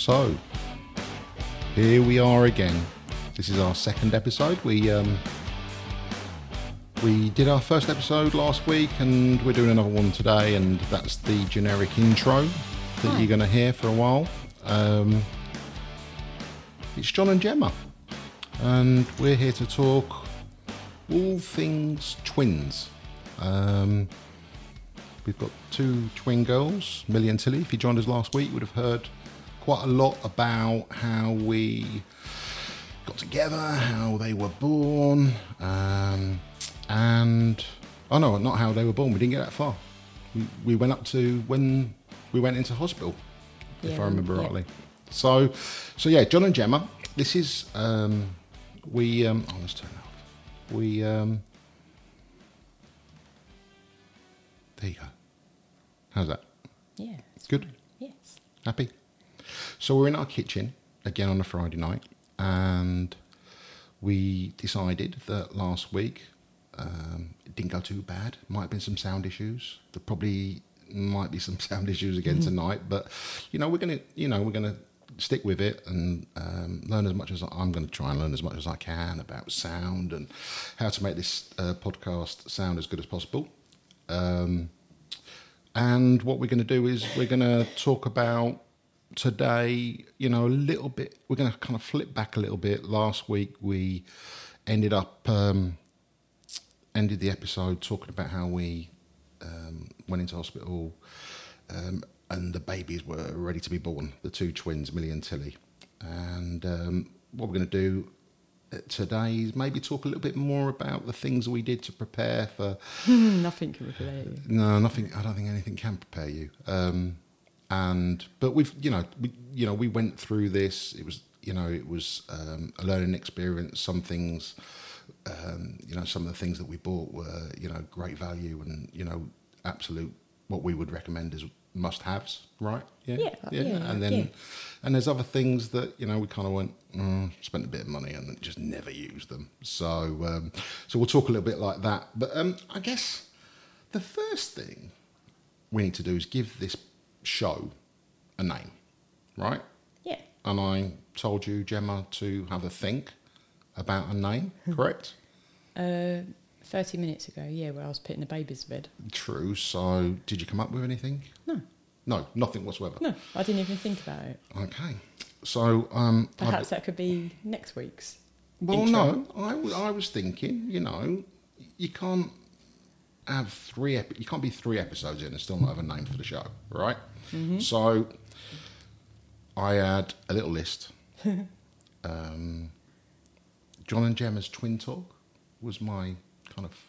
So, here we are again. This is our second episode. We did our first episode last week and we're doing another one today, and that's the generic intro that you're going to hear for a while. It's John and Gemma, and we're here to talk all things twins. We've got two twin girls, Millie and Tilly. If you joined us last week, you would have heard quite a lot about how we got together, how they were born, and not how they were born. We didn't get that far. We went up to when we went into hospital, if I remember rightly. So yeah, John and Gemma. This is let's turn it off. There you go. How's that? Yeah. Good? Fine. Yes. Happy? So we're in our kitchen again on a Friday night, and we decided that last week it didn't go too bad. Might have been some sound issues. There probably might be some sound issues again tonight, but we're gonna stick with it and learn as much as I'm going to try and learn as much as I can about sound and how to make this podcast sound as good as possible. And what we're going to do is we're going to talk about today, a little bit. We're going to kind of flip back a little bit. Last week we ended the episode talking about how we went into hospital and the babies were ready to be born, the two twins, Millie and Tilly. And what we're going to do today is maybe talk a little bit more about the things we did to prepare for... Nothing can prepare you. No, nothing. I don't think anything can prepare you. But we've, we went through this. It was, a learning experience. Some things, some of the things that we bought were, great value and, absolute what we would recommend as must-haves, right? Yeah. And there's other things that we kind of went, spent a bit of money and just never used them. So we'll talk a little bit like that. But I guess the first thing we need to do is give this show a name, right? Yeah. And I told you, Gemma, to have a think about a name, correct? 30 minutes ago, where I was putting the babies to bed. True. So did you come up with anything? No, nothing whatsoever. No, I didn't even think about it. Okay. So perhaps that could be next week's. Well, intro. no, I was thinking, you can't have you can't be 3 episodes in and still not have a name for the show, right? Mm-hmm. So I had a little list. John and Gemma's Twin Talk was my kind of...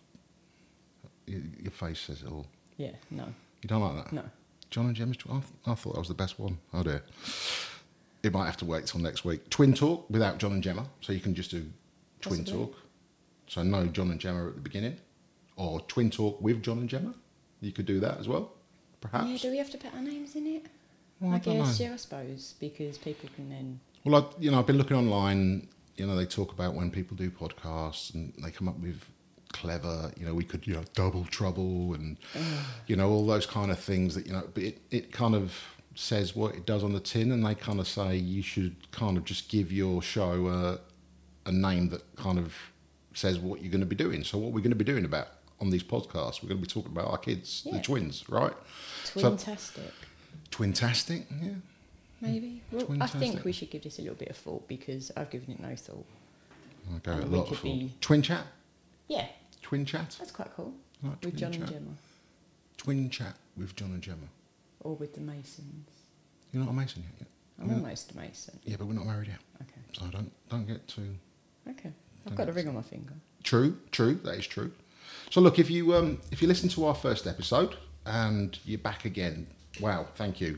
Your face says it all. Yeah, no. You don't like that? No. John and Gemma's... I thought that was the best one. Oh dear. It might have to wait till next week. Twin Talk without John and Gemma. So you can just do Twin Possibly. Talk. So no John and Gemma at the beginning. Or Twin Talk with John and Gemma. You could do that as well, perhaps. Yeah, do we have to put our names in it? Well, I don't know. Yeah, I suppose, because people can then... Well, I've been looking online. They talk about when people do podcasts and they come up with clever, we could, double trouble and, all those kind of things that, but it kind of says what it does on the tin, and they kind of say you should kind of just give your show a name that kind of says what you're going to be doing. So what we're going to be doing about on these podcasts, we're going to be talking about our kids, the twins, right? Twintastic. Twintastic, yeah. Maybe. Well, I think we should give this a little bit of thought because I've given it no thought. I'll go a lot of thought. Be... Twin chat? Yeah. Twin chat? That's quite cool. Like with John and Gemma. Twin chat with John and Gemma. Or with the Masons. You're not a Mason yet? I'm almost a Mason. Yeah, but we're not married yet. Okay. So don't get too... Okay. I've got a ring on my finger. True. That is true. So look, if you listen to our first episode and you're back again, wow, thank you.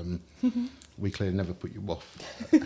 We clearly never put you off.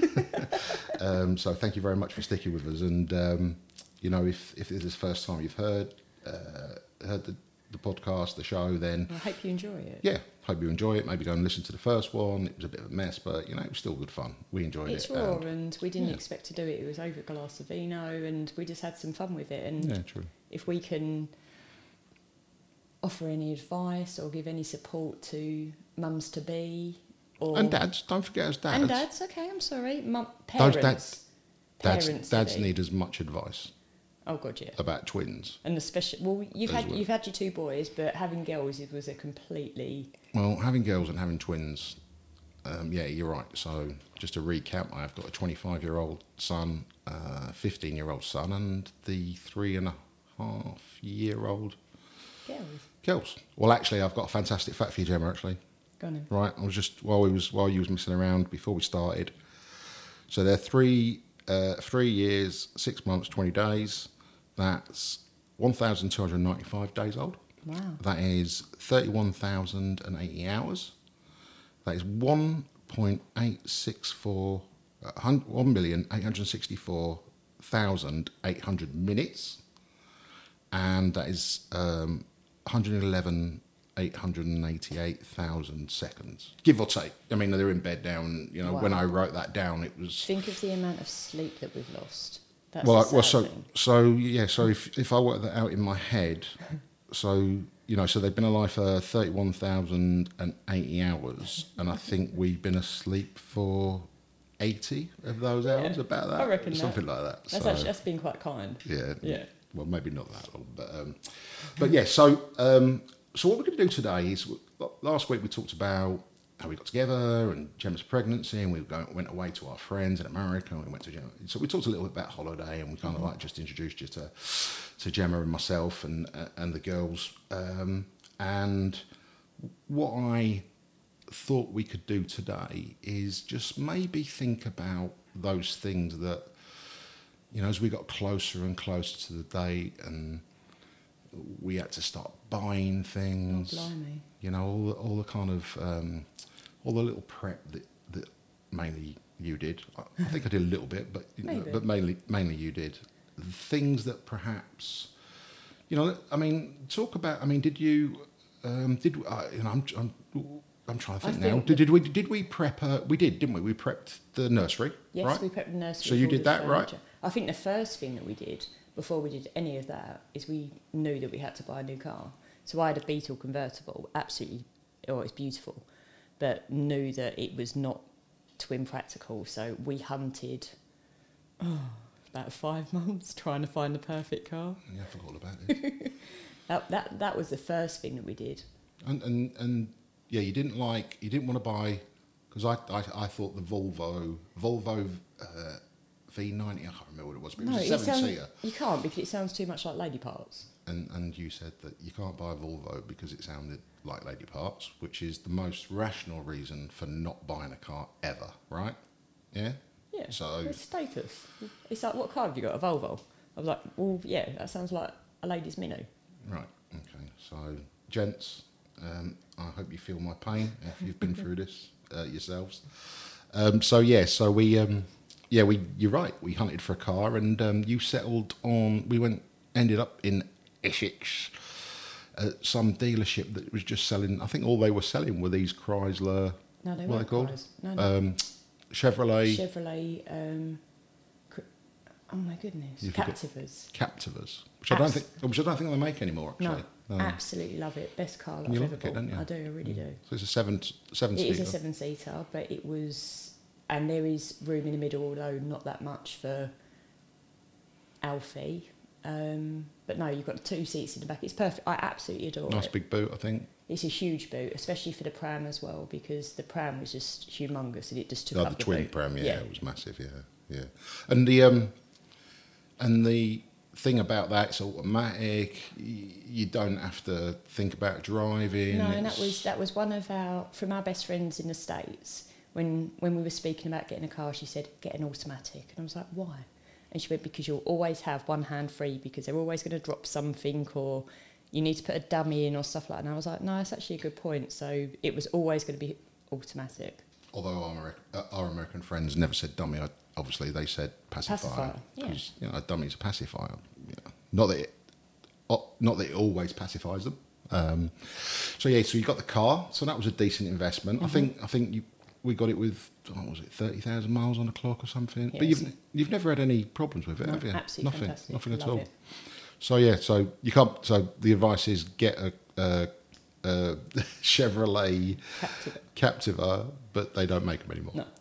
So thank you very much for sticking with us. And, if this is the first time you've heard the podcast, the show, then... Well, I hope you enjoy it. Yeah, hope you enjoy it. Maybe go and listen to the first one. It was a bit of a mess, but, it was still good fun. We enjoyed it. It's raw and we didn't expect to do it. It was over a glass of vino and we just had some fun with it. And yeah, true. If we can offer any advice or give any support to mums-to-be Or, and dads, don't forget us dads. And dads, okay, I'm sorry. Those Parents. dads need as much advice Oh god, yeah. about twins. And especially, well, you've As had well. you've had your two boys, but having girls was a completely. Well, having girls and having twins, yeah, you're right. So just to recap, I've got a 25-year-old son, 15-year-old son, and the 3.5-year-old Girls. girls. Well, actually, I've got a fantastic fact for you, Gemma. Actually, Go on then. right? I was just while you was messing around before we started. So they're 3 years, 6 months, 20 days. That's 1,295 days old. Wow. That is 31,080 hours. That is 1.864, 1,864,800 minutes, and that is 111,888,000 seconds, give or take. I mean, they're in bed now, and when I wrote that down, it was. Think of the amount of sleep that we've lost. That's So if I work that out in my head, so they've been alive for 31,080 hours, and I think we've been asleep for 80 of those hours, about that. I reckon something like that. That's been quite kind. Yeah. Yeah. Well, maybe not that long, but yeah. So what we're going to do today is, last week we talked about how we got together and Gemma's pregnancy, and we went away to our friends in America, and we went to Gemma. So we talked a little bit about holiday, and we kind of like just introduced you to Gemma and myself and the girls. And what I thought we could do today is just maybe think about those things that, as we got closer and closer to the date, and we had to start buying things. Oh, blimey. All the kind of all the little prep that mainly you did. I think I did a little bit, but but mainly you did. Things that perhaps, I mean, talk about. I mean, did you? I'm trying to think now. Did we prep? We did, didn't we? We prepped the nursery. Yes, right? we prepped the nursery. So you did that, right? I think the first thing that we did before we did any of that is we knew that we had to buy a new car. So I had a Beetle convertible, it's beautiful, but knew that it was not twin practical. So we hunted about 5 months trying to find the perfect car. Yeah, I forgot all about it. That was the first thing that we did. And yeah, you didn't want to buy, because I thought the Volvo V90, I can't remember what it was, but it was a 7-seater. You can't, because it sounds too much like Lady Parts. And you said that you can't buy a Volvo because it sounded like Lady Parts, which is the most rational reason for not buying a car ever, right? Yeah? Yeah, So it's status. It's like, what car have you got? A Volvo? I was like, well, yeah, that sounds like a lady's Mini. right, okay. So, gents, I hope you feel my pain if you've been through this yourselves. You're right. We hunted for a car, and you settled on. Ended up in Essex at some dealership that was just selling. I think all they were selling were these Chrysler. No, they what are weren't they called? cars. No. Chevrolet. Oh my goodness, You forget- Captivas. Captivas, which I don't think they make anymore. Actually, No, absolutely love it. Best car that You I've like ever it, bought. don't you? I do, I really do. So it's a seven-seater. It is a 7-seater, but it was, and there is room in the middle, although not that much for Alfie. But no, you've got 2 seats in the back. It's perfect. I absolutely adore it. Nice big boot, I think. It's a huge boot, especially for the pram as well, because the pram was just humongous and it just took Oh, up the twin boot. pram, yeah, it was massive, yeah. And the thing about that, it's automatic. You don't have to think about driving. No, and that was one of our best friends in the States. When we were speaking about getting a car, she said, get an automatic. And I was like, why? And she went, because you'll always have one hand free, because they're always going to drop something, or you need to put a dummy in or stuff like that. And I was like, no, that's actually a good point. So it was always going to be automatic. Although our American friends never said dummy, obviously they said pacifier. Because a dummy's a pacifier. Not that it always pacifies them. So you got the car. So that was a decent investment. Mm-hmm. I think we got it with, what was it, 30,000 miles on the clock or something. Yes. But you've never had any problems with it, have you? Absolutely fantastic. Nothing at Love all. it. So you can't. So the advice is get a Chevrolet Captiva. Captiva, but they don't make them anymore. No.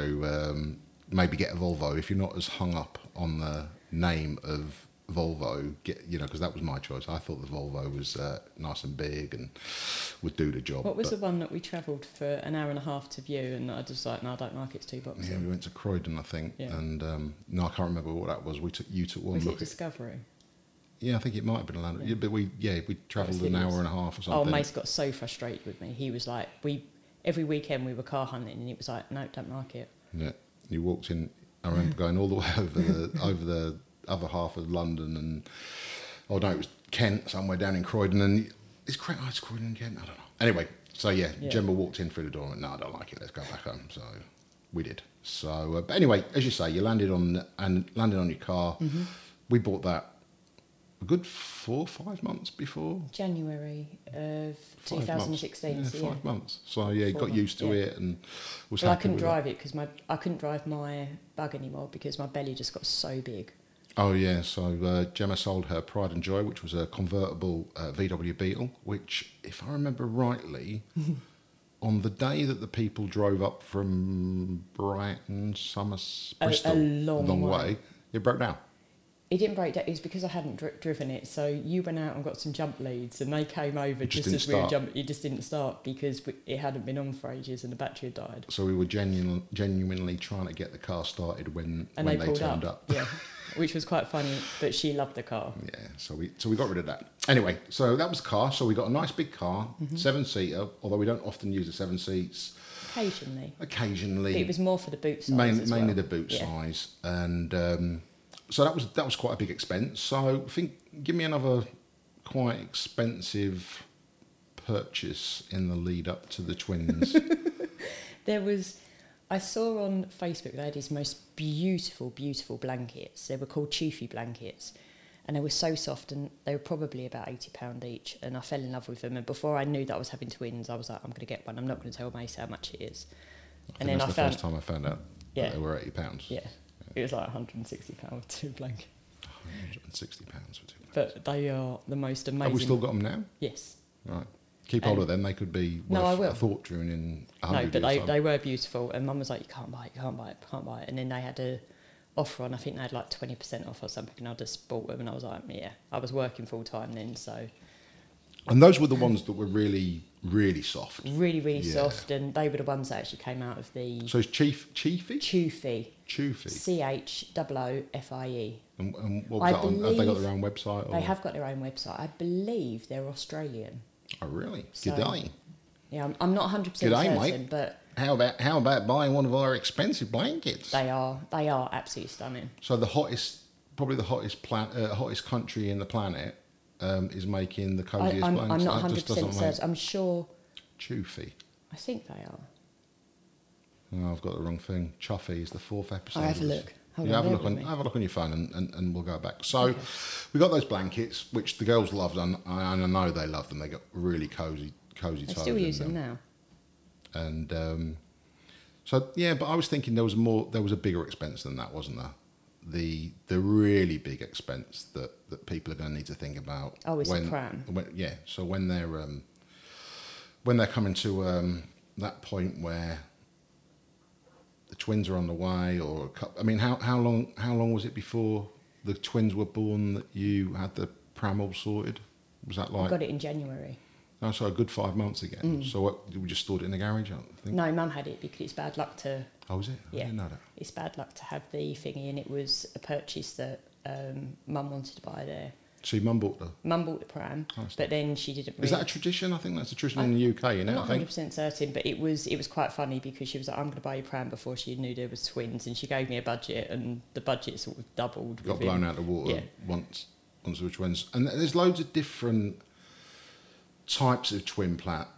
So maybe get a Volvo if you're not as hung up on the name of Volvo. Because that was my choice. I thought the Volvo was nice and big and would do the job. What was the one that we travelled for an hour and a half to view, and I just like, no, I don't like it, it's too boxy. Yeah, we went to Croydon, I think, Yeah. and no, I can't remember what that was. You took one Was look. it Discovery? Yeah, I think it might have been a land. Yeah. Yeah, but we travelled an hour and a half or Oh, something. Mace got so frustrated with me. He was like, every weekend we were car hunting, and he was like, no, don't like it. Yeah, you walked in. I remember going all the way over the other half of London, and no, it was Kent, somewhere down in Croydon, and it's Croydon in Kent. I don't know. Anyway, so yeah, Gemma walked in through the door and went, no, I don't like it. Let's go back home. So we did. So, but anyway, as you say, you landed on your car. Mm-hmm. We bought that a good 4 or 5 months before. January of 5 months. 2016. Yeah, so 5 months. So yeah, 4 got used to months, it and was Well, I happy couldn't with drive it because I couldn't drive my bug anymore because my belly just got so big. Oh yeah, so Gemma sold her Pride and Joy, which was a convertible VW Beetle, which, if I remember rightly, on the day that the people drove up from Brighton, Bristol, a long way. it broke down. It didn't break down. It was because I hadn't driven it. So you went out and got some jump leads, and they came over just as we were jumping. It just didn't start because it hadn't been on for ages and the battery had died. So we were genuinely trying to get the car started when they turned up. Yeah, which was quite funny. But she loved the car. Yeah, so we got rid of that. Anyway, so that was the car. So we got a nice big car, 7-seater. Although we don't often use the 7 seats. Occasionally. But it was more for the boot size. Mainly the boot size, and. So that was quite a big expense. So I think, give me another quite expensive purchase in the lead up to the twins. I saw on Facebook they had these most beautiful, beautiful blankets. They were called Choofy blankets, and they were so soft, and they were probably about £80 each. And I fell in love with them. And before I knew that I was having twins, I was like, I'm going to get one. I'm not going to tell Mace how much it is. And then that's the first time I found out that they were £80. Yeah. It was like £160 for 2 blankets. £160 for 2 blankets. But they are the most amazing. Have we still got them now? Yes. Right. Keep hold of them. They could be worth a fortune in 100 years. No, but they were beautiful. And Mum was like, you can't buy it. And then they had a offer on, I think they had like 20% off or something. And I just bought them. And I was like, yeah. I was working full time then, so. And those were the ones that were really, really soft. Really, really soft. And they were the ones that actually came out of the... So it's Choofy? Choofy. Choofy. CHOOFIE. And what was that on? Have they got their own website? They have got their own website. I believe they're Australian. Oh, really? So, good day. Yeah, I'm not 100% certain, mate. But... How about buying one of our expensive blankets? They are absolutely stunning. So probably the hottest country in the planet is making the coziest blankets. I'm not 100% certain. I'm sure... Choofy. I think they are. Oh, I've got the wrong thing. Chuffy is the 4th episode. I'll have a look. Have a look on your phone and we'll go back. So we got those blankets, which the girls loved, and I know they loved them. They got really cozy They still use them now. And so yeah, but I was thinking there was a bigger expense than that, wasn't there? The really big expense that people are going to need to think about. Oh, it's a pram. So when they're coming to that point where the twins are on the way, or I mean, how long was it before the twins were born that you had the pram all sorted? Was that like? I got it in January. Oh, so a good 5 months again. So what, did we just stored it in the garage? I think. No, Mum had it because it's bad luck to. Oh, is it? Yeah, I didn't know that. It's bad luck to have the thingy, and it was a purchase that Mum wanted to buy there. So your mum bought the pram, but then she didn't. Is that a tradition? I think that's a tradition in the UK. You know, I'm not 100% certain, but it was quite funny because she was like, "I'm going to buy you a pram," before she knew there was twins, and she gave me a budget, and the budget sort of doubled. Got blown out of the water once there were twins, and there's loads of different types of twin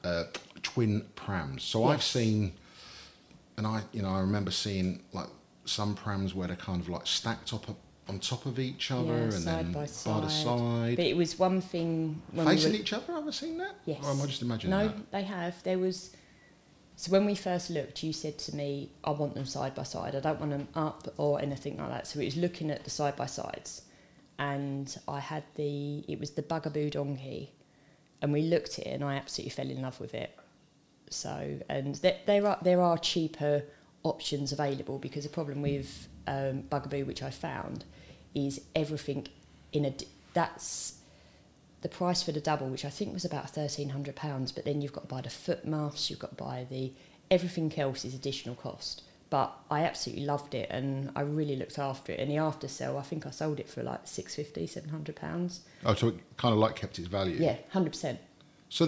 prams. So I've seen, and I remember seeing like some prams where they're kind of like stacked up on top of each other and then by the side. But it was one thing when facing each other. Have I seen that? Yes. Or am I just imagining that? No, they have. There was. So when we first looked, you said to me, "I want them side by side. I don't want them up or anything like that." So it was looking at the side by sides, and I had it was the Bugaboo Donkey. and we looked at it, and I absolutely fell in love with it. So, and there are cheaper options available, because the problem with Bugaboo, which I found, is everything that's the price for the double, which I think was about £1,300, but then you've got to buy the foot muffs, you've got to buy everything else is additional cost. But I absolutely loved it, and I really looked after it. And the after sale, I think I sold it for like £650, £700. Oh, so it kind of like kept its value. Yeah, 100%. So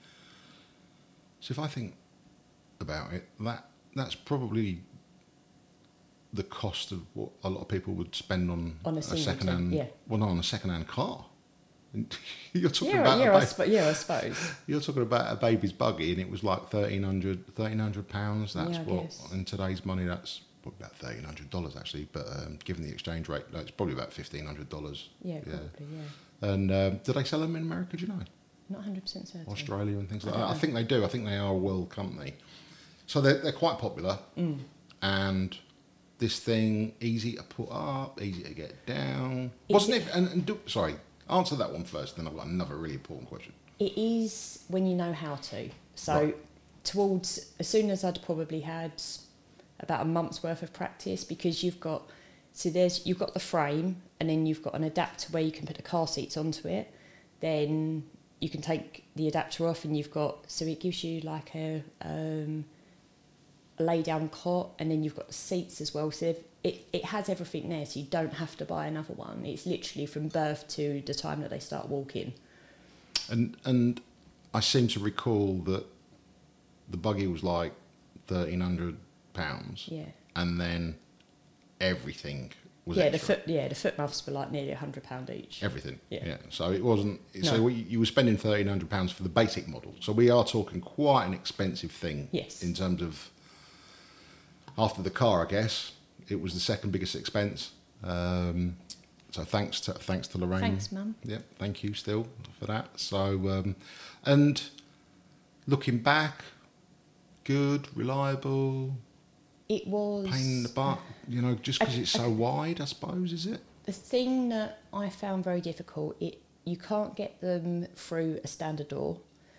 if I think about it, that's probably the cost of what a lot of people would spend on a second-hand. Yeah. Well, not on a second-hand car. You're talking I suppose. You're talking about a baby's buggy, and it was like £1,300. That's what guess. in today's money, that's probably about $1,300 actually. But given the exchange rate, it's probably about $1,500. Yeah, probably. Yeah. And do they sell them in America? Do you know? Not 100% certain. Australia and things like that. I think they do. I think they are a world company, so they're quite popular. And this thing, easy to put up, easy to get down, wasn't it? Sorry. Answer that one first, then I've got another really important question. It is when you know how to. So towards, as soon as I'd probably had about a month's worth of practice, because you've got the frame, and then you've got an adapter where you can put the car seats onto it. Then you can take the adapter off, and so it gives you like a lay down cot, and then you've got the seats as well. So it has everything there, so you don't have to buy another one. It's literally from birth to the time that they start walking. And I seem to recall that the buggy was like £1,300. Yeah. And then everything was the extra. foot muffs were like nearly £100 each. Everything. Yeah. So it wasn't. No. So you were spending £1,300 for the basic model. So we are talking quite an expensive thing. Yes. In terms of, after the car, I guess it was the second biggest expense. So thanks to Lorraine. Thanks, Mum. Yeah, thank you still for that. So and looking back, good, reliable. It was Pain in the butt, just because it's so wide, I suppose, is it? the thing that I found very difficult. You can't get them through a standard door.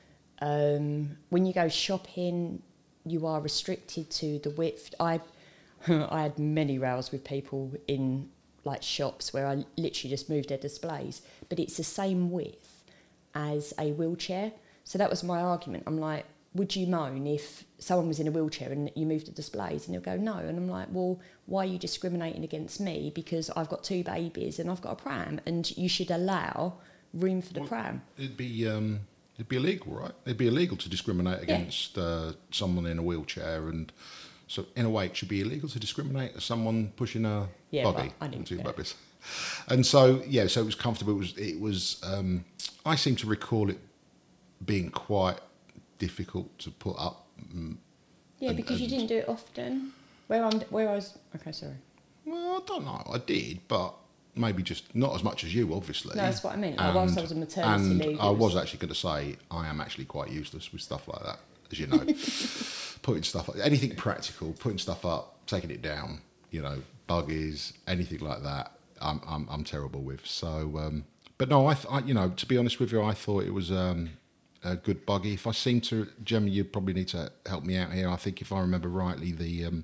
When you go shopping, you are restricted to the width. I had many rows with people in like shops where I literally just moved their displays, but it's the same width as a wheelchair. So that was my argument. I'm like, would you moan if someone was in a wheelchair and you moved the displays? And they'll go, no. And I'm like, well, why are you discriminating against me? Because I've got 2 babies and I've got a pram, and you should allow room for the pram. It'd be illegal, right? It'd be illegal to discriminate against someone in a wheelchair, and so in a way it should be illegal to discriminate against someone pushing a buggy. But I didn't. 2 babies. And so so it was comfortable. It was. I seem to recall it being quite difficult to put up. Because you didn't do it often. Where I was. Okay, sorry. Well, I don't know. I did, but maybe just not as much as you, obviously. No, that's what I mean. Whilst I was on maternity leave. I was actually going to say I am actually quite useless with stuff like that, as you know. Putting stuff up, anything practical, putting stuff up, taking it down, buggies, anything like that, I'm terrible with. So, but no, I to be honest with you, I thought it was a good buggy. If I seem to, Gemma, you probably need to help me out here. I think if I remember rightly, the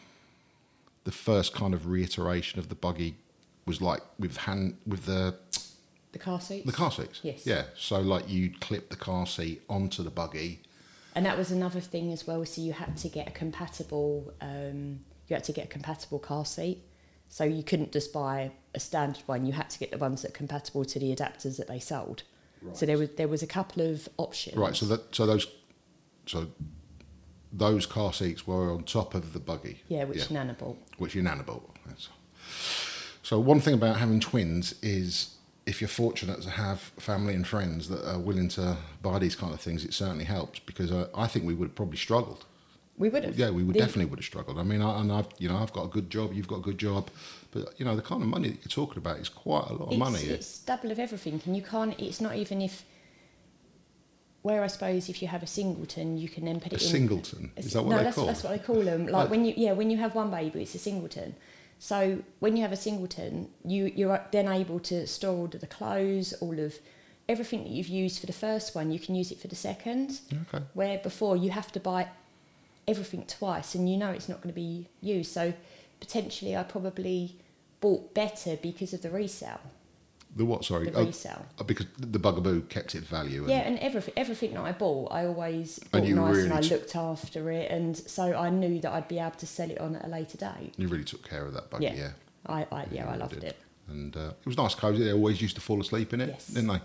first kind of reiteration of the buggy was like with the car seats. The car seats. Yes. Yeah. So like you'd clip the car seat onto the buggy. And that was another thing as well. So you had to get a compatible. You had to get a compatible car seat. So you couldn't just buy a standard one. You had to get the ones that are compatible to the adapters that they sold. Right. So there was a couple of options. Right. So those car seats were on top of the buggy. Yeah, which Nana bought. Which your Nana bought. So one thing about having twins is, if you're fortunate to have family and friends that are willing to buy these kind of things, it certainly helps, because I think we would have probably struggled. We would have. Yeah, we would definitely would have struggled. I mean, I've got a good job, you've got a good job, but the kind of money that you're talking about is quite a lot of money. It's double of everything, and you can't. It's not even if. Where I suppose if you have a singleton, you can then put it in. A singleton? Is that what they call? That's what they call them. Like when you have one baby, it's a singleton. So when you have a singleton, you're then able to store all of the clothes, all of everything that you've used for the first one, you can use it for the second. Okay. Where before you have to buy everything twice, and you know it's not going to be used. So potentially, I probably bought better because of the resale. The what? Sorry. The resale. Because the Bugaboo kept its value. And Yeah, and everything that I bought, I always bought And you nice, really and I looked after it, and so I knew that I'd be able to sell it on at a later date. you really took care of that buggy, yeah. I You really loved did. it. And it was nice, cosy. They always used to fall asleep in it, Yes. didn't they?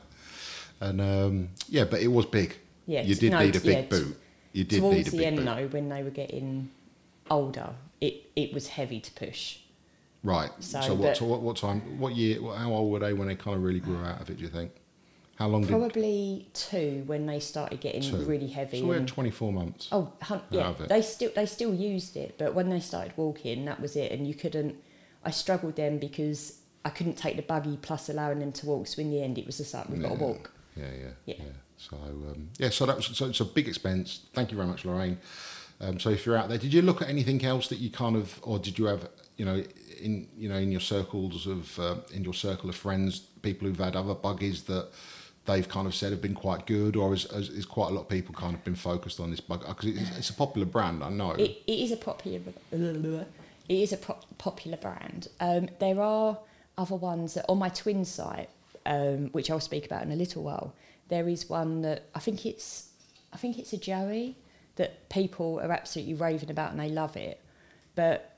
And yeah, but it was big. Yeah, You did need a big boot. You did towards need a the big end boot. though, when they were getting older, it was heavy to push. Right. So, So, but- what time? What year? How old were they when they kind of really grew out of it? Do you think? How long did? Probably 2 when they started getting 2? really heavy. So we had and- 24 months. Oh, yeah, out of it. they still used it, but when they started walking, that was it, and you couldn't. I struggled then because I couldn't take the buggy plus allowing them to walk. So in the end, it was just like we've got to walk. Yeah. Yeah. So so that was it's a big expense. Thank you very much, Lorraine. So if you're out there, did you look at anything else that you kind of, or did you have, in your circles of in your circle of friends, people who've had other buggies that they've kind of said have been quite good, or is quite a lot of people kind of been focused on this buggy because it's a popular brand, I know. It is a popular. It is a popular brand. There are other ones that on my twin site, which I'll speak about in a little while. There is one that I think it's a Joey that people are absolutely raving about and they love it, but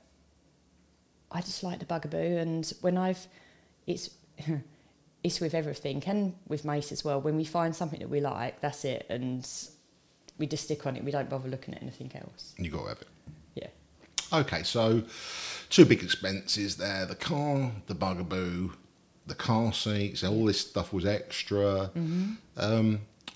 I just like the Bugaboo, and when it's with everything and with Mace as well. When we find something that we like, that's it, and we just stick on it. We don't bother looking at anything else. You got to have it. Yeah. Okay, so 2 big expenses there: the car, the Bugaboo, the car seats. All this stuff was extra. Mm-hmm.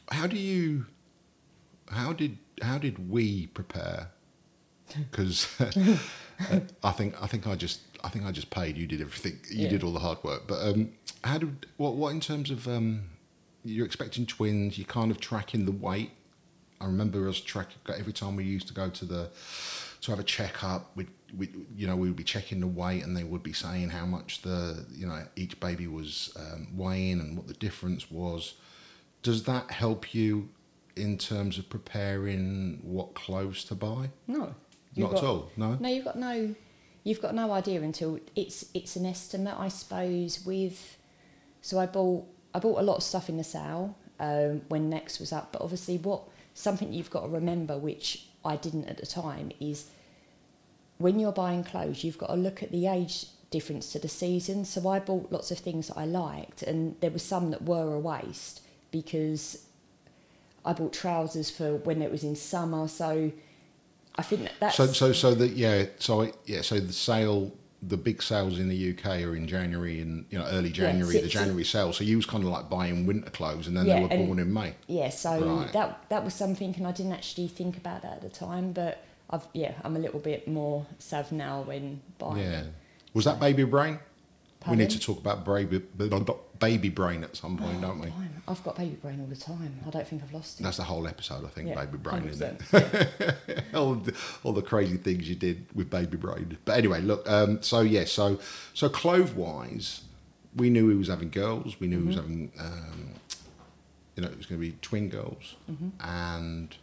How did we prepare? Because I think I just paid. You did everything. You did all the hard work. But what in terms of you're expecting twins? You're kind of tracking the weight. I remember us tracking every time we used to go to have a checkup. We would be checking the weight, and they would be saying how much each baby was weighing and what the difference was. Does that help you in terms of preparing what clothes to buy? No. Not at all. No. No, you've got no idea until it's an estimate, I suppose. So I bought a lot of stuff in the sale when Next was up, but obviously something you've got to remember, which I didn't at the time, is when you're buying clothes, you've got to look at the age difference to the season. So I bought lots of things that I liked, and there were some that were a waste because I bought trousers for when it was in summer. So I think that's So the sale, the big sales in the UK are in January and early January, the January sale. So you was kind of like buying winter clothes, and then they were born in May. Yeah, so Right. that was something, and I didn't actually think about that at the time, but I'm a little bit more sav now when buying. Yeah. Was that baby brain? Pardon? We need to talk about baby brain at some point, don't we? Fine. I've got baby brain all the time. I don't think I've lost it. That's the whole episode, I think, Yeah, baby brain, isn't 100%. it? all the crazy things you did with baby brain. But anyway, look. So clothes-wise, we knew he was having girls. We knew he was having, it was going to be twin girls, and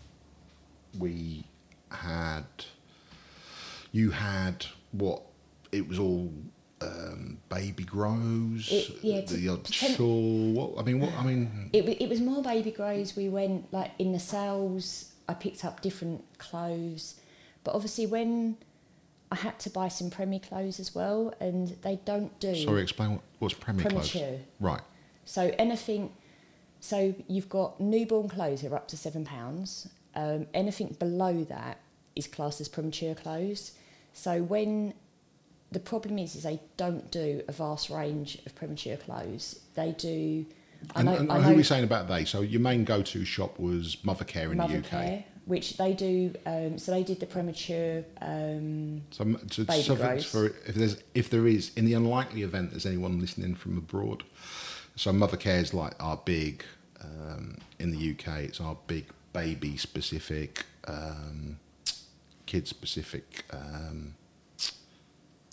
you had what? It was all baby grows. The odd shawl. It was more baby grows. We went like in the sales. I picked up different clothes, but obviously when I had to buy some Premier clothes as well, and they don't do. Sorry, explain what's Premier clothes. Premature. Right. So anything. So you've got newborn clothes that are up to £7. Anything below that is classed as premature clothes. So when the problem is they don't do a vast range of premature clothes. They do. And who are we saying about they? So your main go-to shop was Mothercare in the UK. Mothercare, which they do. So they did the premature. Baby grows. For if there is, in the unlikely event there's anyone listening from abroad, so Mothercare is like our big in the UK. It's our big baby specific, kid specific.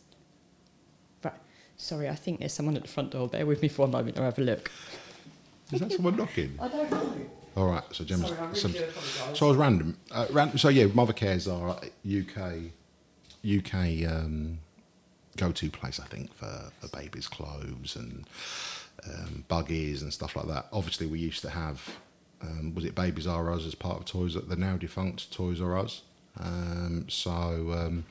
Right. Sorry, I think there's someone at the front door. Bear with me for a moment. I'll have a look. Is that someone knocking? I don't know. All right, so Gemma's... Sorry, I really do apologise. So I was random. So yeah, Mothercare's our UK go-to place, I think, for babies' clothes and buggies and stuff like that. Obviously, we used to have, was it Babies R Us as part of Toys, the now defunct Toys R Us. So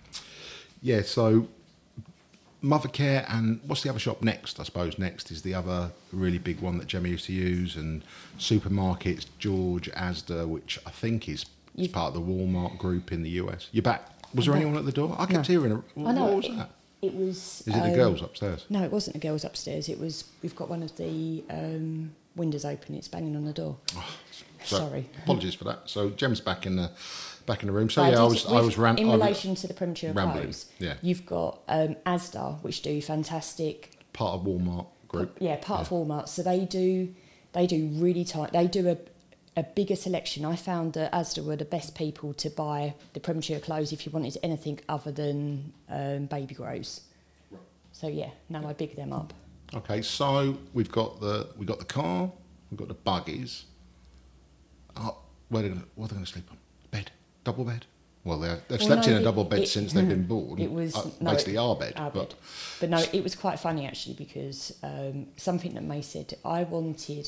Mothercare, and what's the other shop next? I suppose next is the other really big one that Gemma used to use, and supermarkets, George, Asda, which I think is part of the Walmart group in the US. You're back. Was there anyone at the door? I kept hearing her. I know. What was that? It was... Is it the girls upstairs? No, it wasn't the girls upstairs. It was... We've got one of the windows open. It's banging on the door. Sorry. Apologies for that. So Gem's back in the room. So But yeah, I was in relation to the premature rambling, clothes, yeah. you've got Asda, which do fantastic... part of Walmart group. Yeah, part of Walmart. So they do really tight. They do a bigger selection. I found that Asda were the best people to buy the premature clothes if you wanted anything other than baby grows. Right. So yeah, now I big them up. Okay, so we've got the car, we've got the buggies. What are they going to sleep on? Bed, double bed. Well, they've slept in a double bed since they've been born. It was basically our bed. But no, it was quite funny actually because something that May said. I wanted.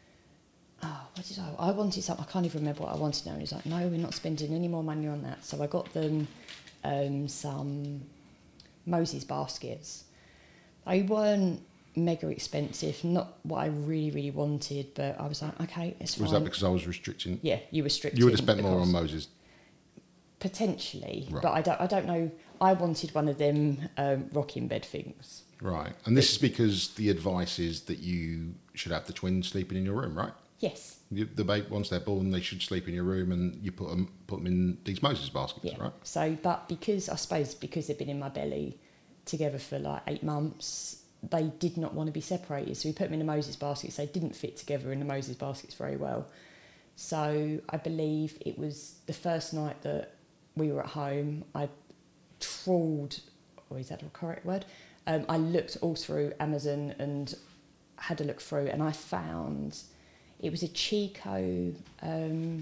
What did I wanted something. I can't even remember what I wanted now. And he was like, "No, we're not spending any more money on that." So I got them some Moses baskets. They weren't mega expensive, not what I really, really wanted, but I was like, okay, it's fine. Was that because I was restricting? Yeah, you restricted. You would have spent more on Moses. Potentially, right. But I don't know. I wanted one of them rocking bed things. Right, and this is because the advice is that you should have the twins sleeping in your room, right? Yes. The baby, once they're born, they should sleep in your room, and you put them in these Moses baskets, yeah. right? So, but because they've been in my belly together for like 8 months, they did not want to be separated. So we put them in the Moses baskets. They didn't fit together in the Moses baskets very well. So I believe it was the first night that we were at home. I trawled, or is that a correct word? I looked all through Amazon and had a look through, and I found it was a Chico. I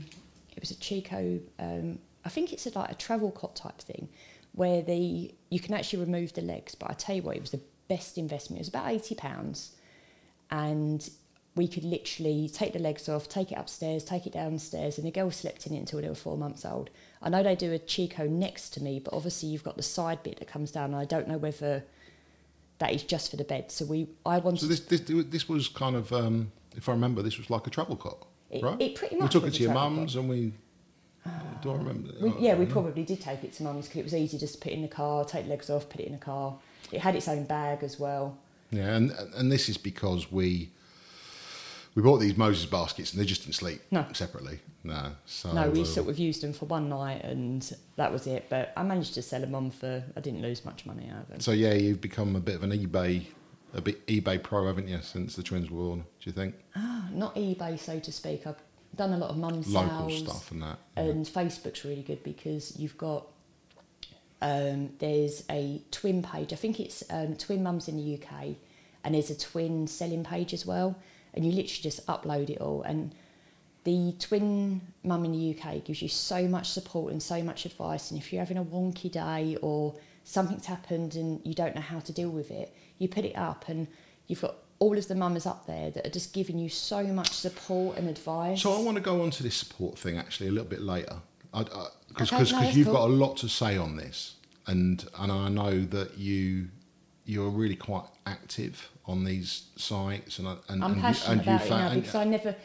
think it's like a travel cot type thing, where you can actually remove the legs. But I tell you what, it was the best investment. It was about £80, and we could literally take the legs off, take it upstairs, take it downstairs, and the girls slept in it until they were 4 months old. I know they do a Chico next to me, but obviously you've got the side bit that comes down, and I don't know whether that is just for the bed. So I wanted... So this was kind of, if I remember, this was like a travel cot, right? It pretty much we took was it a to your travel mum's cot. and we... Do I remember? We probably did take it to mum's because it was easy just to put it in the car, take the legs off, put it in the car. It had its own bag as well. Yeah, and this is because we bought these Moses baskets and they just didn't sleep separately. No, we sort of used them for one night and that was it. But I managed to sell them on I didn't lose much money out of them. So yeah, you've become a bit of an eBay pro, haven't you, since the twins were born? Do you think? Not eBay, so to speak. I've done a lot of mum sales, local stuff and that. And Facebook's really good because you've got. There's a twin page. I think it's Twin Mums in the UK, and there's a twin selling page as well. And you literally just upload it all. And the twin mum in the UK gives you so much support and so much advice. And if you're having a wonky day or something's happened and you don't know how to deal with it, you put it up, and you've got all of the mamas up there that are just giving you so much support and advice. So I want to go on to this support thing actually a little bit later. Because Okay, you've cool. got a lot to say on this, and I know that you're really quite active on these sites, and I'm passionate about it now because I never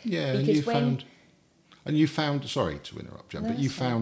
you found sorry to interrupt, Jen, but you found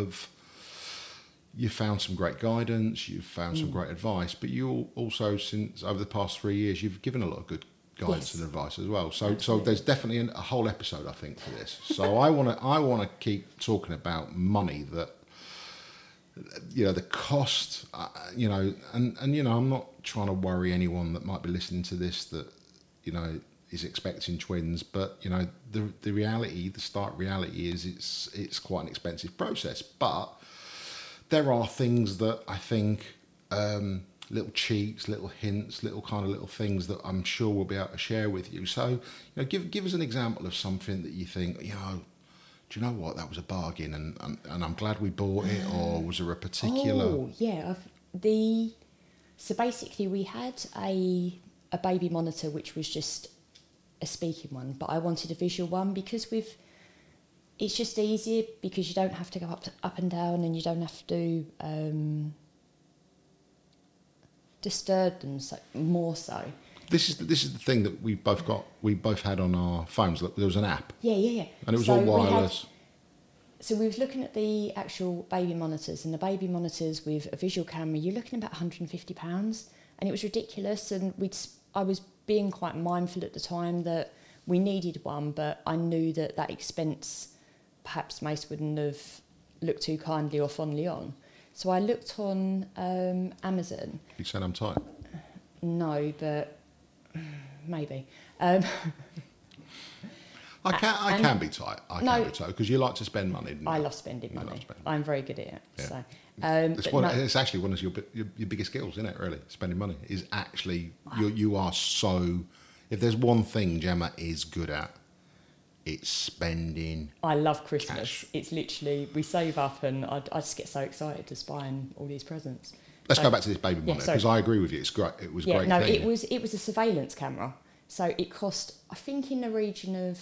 some great guidance, you've found some great advice, but you also, since over the past 3 years, you've given a lot of good guidance and advice as well. So there's definitely a whole episode, I think, for this. So I want to keep talking about money, that the cost, and I'm not trying to worry anyone that might be listening to this that is expecting twins, but the reality, the stark reality is it's quite an expensive process. But there are things that I think little cheats, little hints, little kind of little things that I'm sure we'll be able to share with you. So, you know, give us an example of something that you think, you know, do you know what, that was a bargain, and I'm glad we bought it, or was there a particular? Oh, yeah. So basically, we had a baby monitor which was just a speaking one, but I wanted a visual one because it's just easier because you don't have to go up and down, and you don't have to disturb them more so. This is the thing that we both had on our phones. There was an app, Yeah. and it was all wireless. So we was looking at the actual baby monitors, and the baby monitors with a visual camera, you're looking at about £150, and it was ridiculous. And I was being quite mindful at the time that we needed one, but I knew that expense perhaps Mace wouldn't have looked too kindly or fondly on. So I looked on Amazon. You said I'm tight. No, but maybe. I can be tight. I can be tight because you like to spend money. I love spending money. I'm very good at it. Yeah. So, it's actually one of your biggest skills, isn't it? Really, spending money is actually you are so. If there's one thing Gemma is good at, it's spending. I love Christmas. Cash. It's literally we save up, and I just get so excited just buying all these presents. Let's go back to this baby monitor because I agree with you. It's great. It was great. No, thing. it was a surveillance camera, so it cost I think in the region of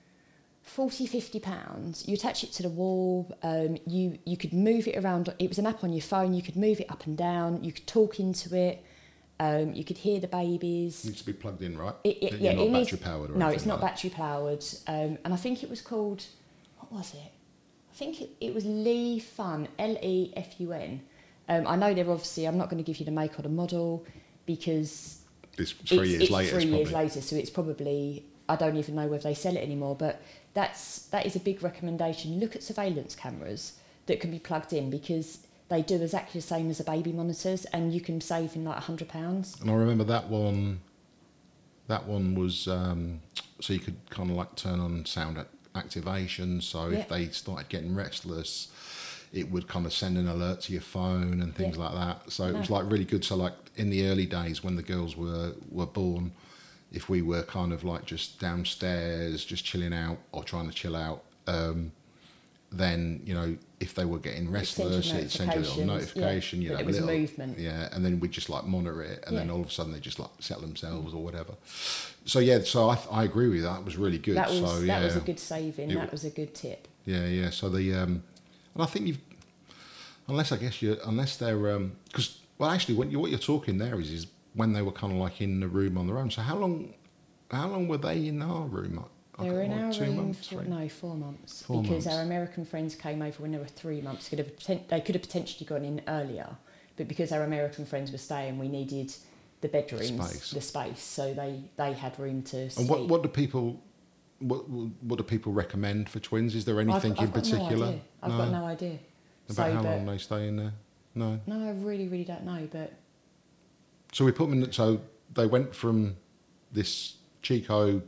£40-50. You attach it to the wall. You could move it around. It was an app on your phone. You could move it up and down. You could talk into it. You could hear the babies. It needs to be plugged in, right? Not battery powered. No, it's not battery powered. And I think it was called. What was it? I think it was Lefun. Lefun. I know they're obviously. I'm not going to give you the make or the model because it's 3 years later. It's 3 years later, so it's probably. I don't even know whether they sell it anymore, but that is a big recommendation. Look at surveillance cameras that can be plugged in because they do exactly the same as the baby monitors, and you can save in like £100. And I remember that one. That one was so you could kind of like turn on sound activation. So if they started getting restless, it would kind of send an alert to your phone and things like that. So it was like really good. So like in the early days when the girls were born, if we were kind of like just downstairs, just chilling out or trying to chill out, then, you know, if they were getting restless, it'd send you a little notification. It was a movement. Yeah, and then we'd just like monitor it, and then all of a sudden they just like settle themselves or whatever. So yeah, so I agree with you. That was really good. That was a good saving. That was a good tip. Yeah. So and I think unless they're because actually what you're talking there is when they were kind of like in the room on their own. So how long were they in our room? They were in our room 4 months. Because our American friends came over when they were 3 months. They could have potentially gone in earlier, but because our American friends were staying, we needed the bedrooms, the space. So they had room to sleep. And what do people recommend for twins? Is there anything in particular? I've got no idea. About how long they stay in there? No. No, I really, really don't know. But so we put them in. So they went from this Chico,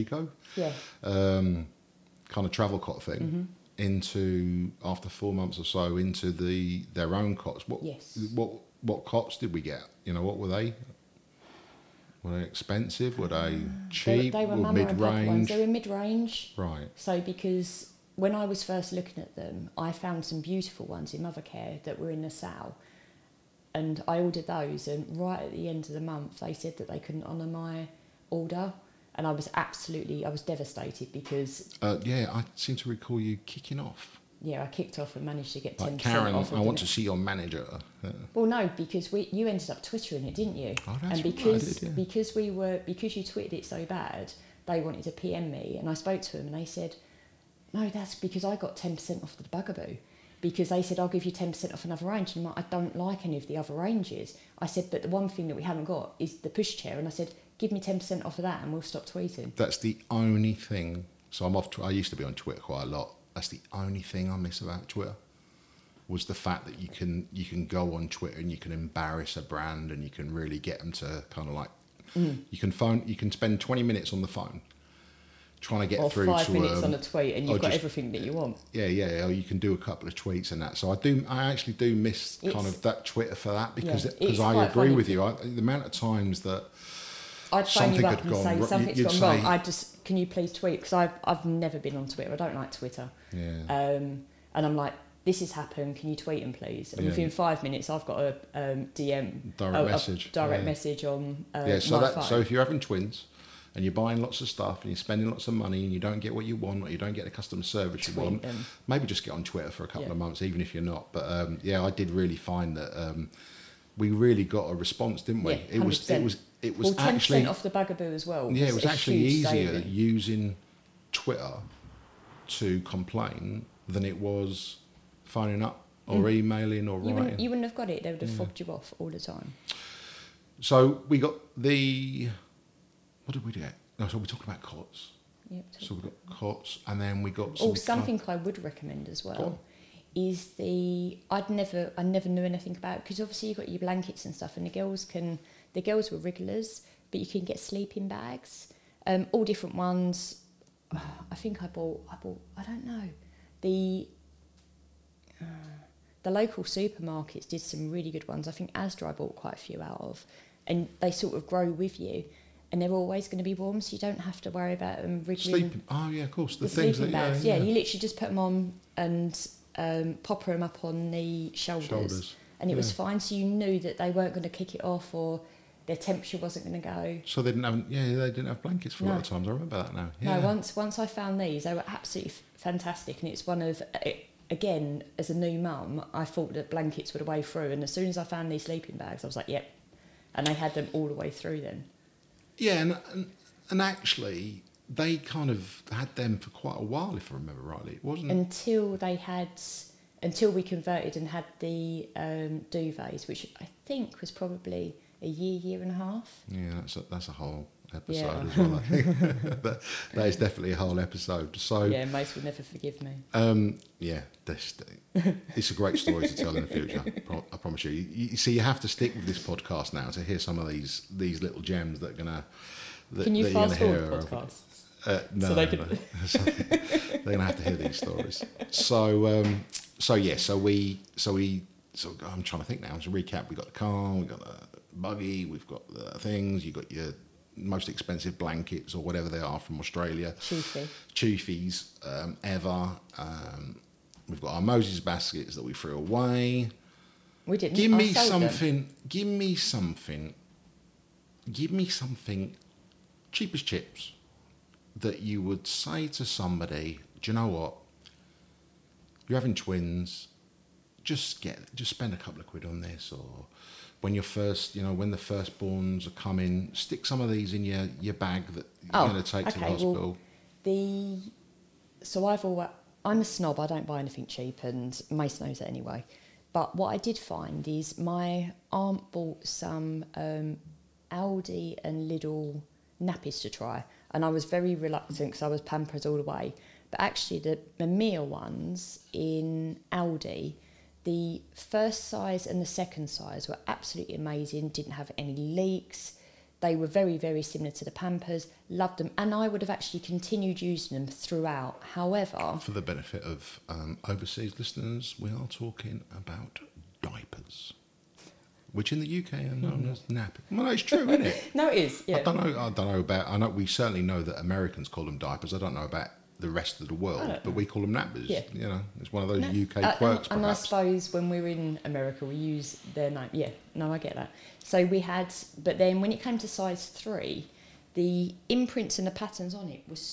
kind of travel cot thing into after 4 months or so into their own cots. What cots did we get? You know, what were they? Were they expensive? Were they cheap? They were or mid-range? They were mid-range. Right. So because when I was first looking at them, I found some beautiful ones in Mothercare that were in the sale. And I ordered those, and right at the end of the month, they said that they couldn't honour my order. And I was devastated because... I seem to recall you kicking off. Yeah, I kicked off and managed to get 10% like Karen, off. I want to see your manager. Yeah. Well, no, because you ended up twittering it, didn't you? Oh, that's because right, I did, because you tweeted it so bad, they wanted to PM me, and I spoke to them, and they said, no, that's because I got 10% off the Bugaboo. Because they said, I'll give you 10% off another range. And I'm like, I don't like any of the other ranges. I said, but the one thing that we haven't got is the pushchair. And I said, give me 10% off of that and we'll stop tweeting. That's the only thing. So I used to be on Twitter quite a lot. That's the only thing I miss about Twitter was the fact that you can go on Twitter and you can embarrass a brand and you can really get them to kind of like, you can spend 20 minutes on the phone trying to get or through 5 to minutes on a tweet and you've got just- everything that you want. Yeah, or you can do a couple of tweets and that. So I actually do miss kind It's- of that Twitter for that because Yeah, because it's I quite agree funny. with you. The amount of times that I'd phone something you up had and gone say wrong, something's you'd gone say- wrong. Can you please tweet? Because I've never been on Twitter. I don't like Twitter. yeah, And I'm like, this has happened. Can you tweet them, please? And Yeah. within 5 minutes, I've got a DM, direct message, direct yeah. message on yeah. So my phone. so if you're having twins and you're buying lots of stuff and you're spending lots of money and you don't get what you want or you don't get the customer service you Tweet want, them. maybe just get on Twitter for a couple Yeah. of months, even if you're not. But yeah, I did really find that we really got a response, didn't we? Yeah, It was 100%. well, 10% actually off the bugaboo as well. yeah, it was a actually huge easier saving. using Twitter to complain than it was phoning up or emailing or writing. You wouldn't have got it. They would have fobbed you off all the time. So we got what did we get? No, so we talked about cots. Yep. So we got cots, and then we got Oh, something I would recommend as Go on. well is I never knew anything about, because obviously you've got your blankets and stuff, and the girls were wrigglers, but you can get sleeping bags, all different ones. I think I bought I don't know, the local supermarkets did some really good ones. I think Asda I bought quite a few out of, and they sort of grow with you, and they're always going to be warm, so you don't have to worry about them wriggling. sleeping. Oh yeah, of course. The The things sleeping that bags, yeah, you literally just put them on and pop them up on the shoulders. And it was yeah. fine, so you knew that they weren't going to kick it off or their temperature wasn't going to go. So they didn't have blankets for a lot No. of times. I remember that now. Yeah. No, once I found these, they were absolutely fantastic, and it's one of, again, as a new mum, I thought that blankets were the way through, and as soon as I found these sleeping bags, I was like, yep, and they had them all the way through then. Yeah, and actually they kind of had them for quite a while, if I remember rightly. It wasn't. Until we converted and had the duvets, which I think was probably a year and a half. Yeah, that's a whole episode Yeah. as well. I think that is definitely a whole episode. So Yeah, Mace would never forgive me. yeah, it's a great story to tell in the future. I promise you. You see, you have to stick with this podcast now to hear some of these little gems that are gonna. Can you that you're fast gonna forward hear. podcasts? No, So they no, could- no. So they're going to have to hear these stories. So I'm trying to think now. To recap, we got the car, we got the buggy, we've got the things. You got your most expensive blankets or whatever they are from Australia, Chiefys, ever. We've got our Moses baskets that we threw away. We didn't. Give I me sold them. something. Give me something cheap as chips that you would say to somebody, do you know what? You're having twins, just spend a couple of quid on this, or when the firstborns are coming, stick some of these in your bag that you're going to take to the hospital. I'm a snob. I don't buy anything cheap, and Mace knows that anyway. But what I did find is my aunt bought some Aldi and Lidl nappies to try, and I was very reluctant because I was Pampers all the way. But actually, the Mamiya ones in Aldi, the first size and the second size were absolutely amazing. Didn't have any leaks. They were very, very similar to the Pampers. Loved them, and I would have actually continued using them throughout. However, For the benefit of overseas listeners, we are talking about diapers, which in the UK are known as nappy. Well, it's true, isn't it? no, it is. Yeah. I don't know about. I know we certainly know that Americans call them diapers. I don't know about the rest of the world, but we call them nappers. Yeah. You know, it's one of those No, UK quirks. and I Perhaps. suppose when we're in America, we use their name. Yeah, no, I get that. So we had, but then when it came to size 3, the imprints and the patterns on it were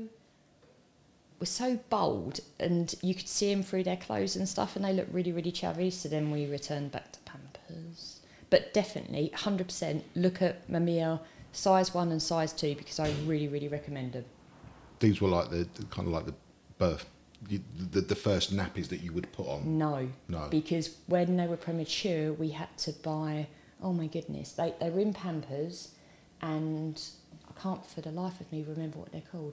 so bold, and you could see them through their clothes and stuff, and they looked really, really chavvy. So then we returned back to Pampers. But definitely, 100%, look at Mamiya size 1 and size 2 because I really, really recommend them. These were like the kind of like the birth, the first nappies that you would put on. No. No. Because when they were premature, we had to buy, oh my goodness, they were in Pampers, and I can't for the life of me remember what they're called.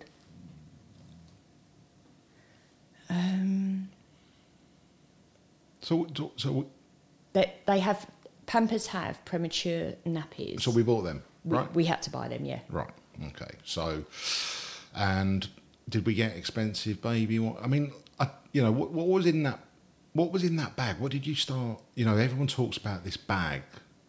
So They have, Pampers have premature nappies. we bought them, right? We had to buy them, yeah. Right. Okay. So, And did we get expensive baby? I mean, what was in that? What was in that bag? What did you start? Everyone talks about this bag.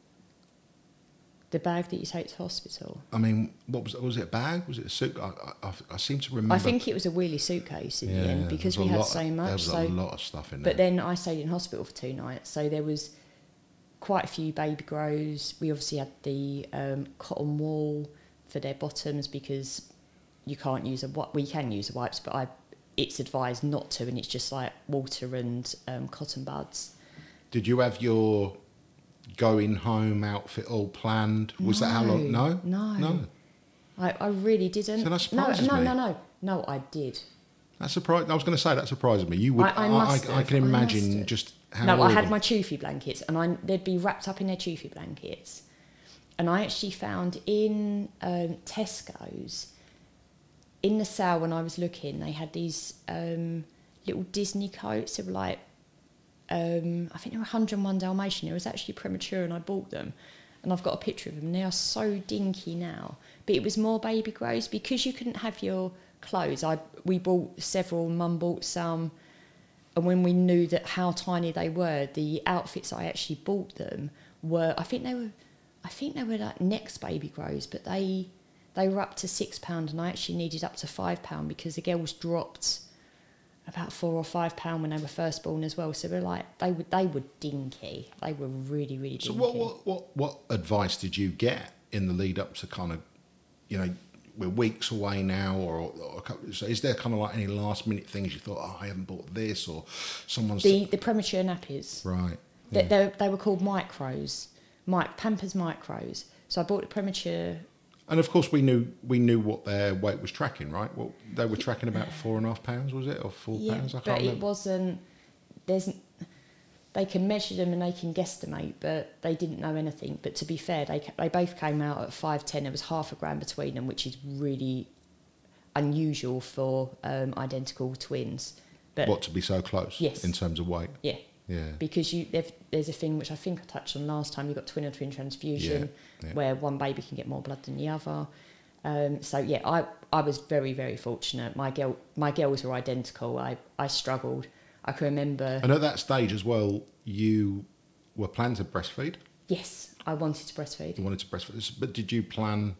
The bag that you take to hospital. I mean, was it a bag? Was it a suit? I seem to remember. I think it was a wheelie suitcase in the end because we had so much. There was a lot of stuff in there. But then I stayed in hospital for 2 nights, so there was quite a few baby grows. We obviously had the cotton wool for their bottoms because you can't use we can use the wipes, but it's advised not to, and it's just like water and cotton buds. Did you have your going home outfit all planned? Was that how long? No. I really didn't. So that surprises me. No, I did. That surprised. I was going to say that surprises me. You would. I can imagine just how. No, I had my choofy blankets, and they'd be wrapped up in their choofy blankets. And I actually found in Tesco's, in the sale when I was looking, they had these little Disney coats. They were like, I think they were 101 Dalmatian. It was actually premature, and I bought them. And I've got a picture of them. They are so dinky now. But it was more baby grows because you couldn't have your clothes. We bought several. Mum bought some, and when we knew that how tiny they were, the outfits I actually bought them were. I think they were like Next baby grows, but they were up to £6, and I actually needed up to £5 because the girls dropped about £4 or £5 when they were first born as well. So they were dinky. They were really, really dinky. So what advice did you get in the lead up to kind of, we're weeks away now, or so is there kind of like any last minute things you thought, I haven't bought this, or someone's the premature nappies, right? Yeah. They were called micros, Pampers micros. So I bought the premature. And of course, we knew what their weight was tracking, right? Well, they were tracking about £4.5, was it, or £4? I can't remember. It wasn't. They can measure them and they can guesstimate, but they didn't know anything. But to be fair, they both came out at 5'10". There was half a gram between them, which is really unusual for identical twins. But to be so close? Yes. In terms of weight? Yeah. Yeah. Because there's a thing which I think I touched on last time. You've got twin and twin transfusion, where one baby can get more blood than the other. I was very, very fortunate. My girls were identical. I struggled. I can remember. And at that stage as well, you were planning to breastfeed? Yes, I wanted to breastfeed. You wanted to breastfeed, but did you plan